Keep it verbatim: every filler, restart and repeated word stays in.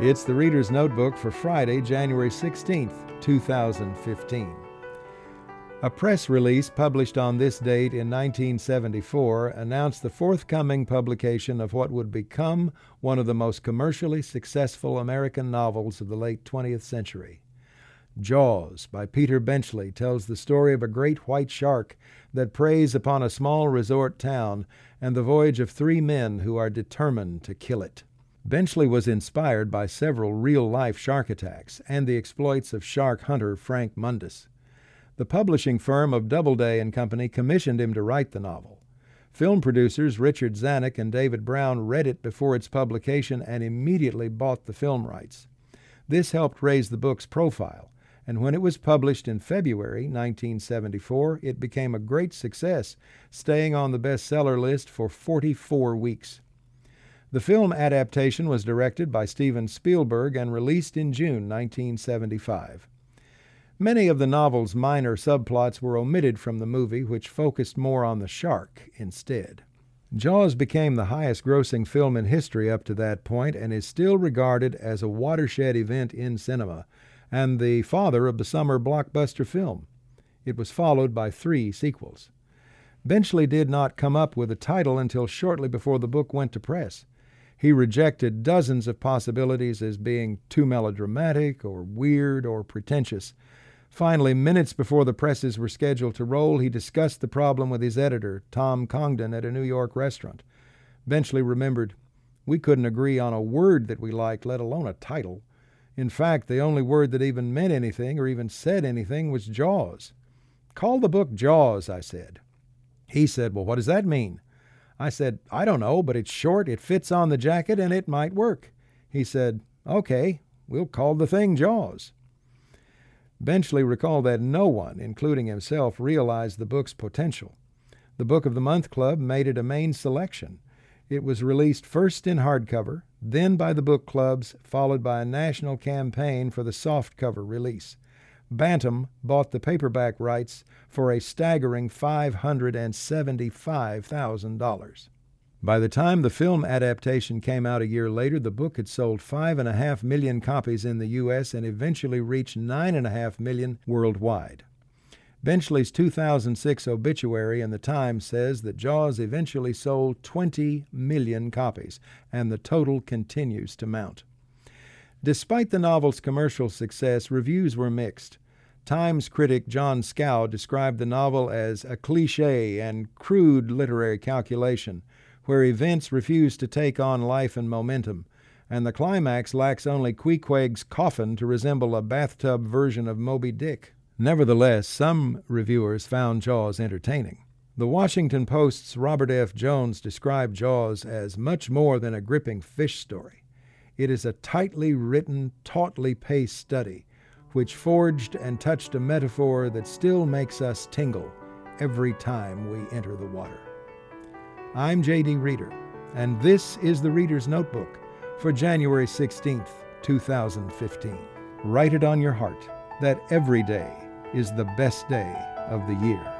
It's the Reader's Notebook for Friday, January sixteenth, two thousand fifteen. A press release published on this date in nineteen seventy-four announced the forthcoming publication of what would become one of the most commercially successful American novels of the late twentieth century. Jaws by Peter Benchley tells the story of a great white shark that preys upon a small resort town and the voyage of three men who are determined to kill it. Benchley was inspired by several real-life shark attacks and the exploits of shark hunter Frank Mundus. The publishing firm of Doubleday and Company commissioned him to write the novel. Film producers Richard Zanuck and David Brown read it before its publication and immediately bought the film rights. This helped raise the book's profile, and when it was published in February nineteen seventy-four, it became a great success, staying on the bestseller list for forty-four weeks. The film adaptation was directed by Steven Spielberg and released in June nineteen seventy-five. Many of the novel's minor subplots were omitted from the movie, which focused more on the shark instead. Jaws became the highest-grossing film in history up to that point and is still regarded as a watershed event in cinema and the father of the summer blockbuster film. It was followed by three sequels. Benchley did not come up with a title until shortly before the book went to press. He rejected dozens of possibilities as being too melodramatic or weird or pretentious. Finally, minutes before the presses were scheduled to roll, he discussed the problem with his editor, Tom Congdon, at a New York restaurant. Benchley remembered, "We couldn't agree on a word that we liked, let alone a title. In fact, the only word that even meant anything or even said anything was Jaws. 'Call the book Jaws,' I said. He said, 'Well, what does that mean?' I said, 'I don't know, but it's short, it fits on the jacket, and it might work.' He said, 'Okay, we'll call the thing Jaws.'" Benchley recalled that no one, including himself, realized the book's potential. The Book of the Month Club made it a main selection. It was released first in hardcover, then by the book clubs, followed by a national campaign for the softcover release. Bantam bought the paperback rights for a staggering five hundred seventy-five thousand dollars. By the time the film adaptation came out a year later, the book had sold five and a half million copies in the U S and eventually reached nine and a half million worldwide. Benchley's two thousand six obituary in the Times says that Jaws eventually sold twenty million copies, and the total continues to mount. Despite the novel's commercial success, reviews were mixed. Times critic John Scow described the novel as a cliché and crude literary calculation, where events refuse to take on life and momentum, and the climax lacks only Queequeg's coffin to resemble a bathtub version of Moby Dick. Nevertheless, some reviewers found Jaws entertaining. The Washington Post's Robert F. Jones described Jaws as much more than a gripping fish story. It is a tightly written, tautly paced study, which forged and touched a metaphor that still makes us tingle every time we enter the water. I'm J D Reader, and this is the Reader's Notebook for January sixteenth, two thousand fifteen. Write it on your heart that every day is the best day of the year.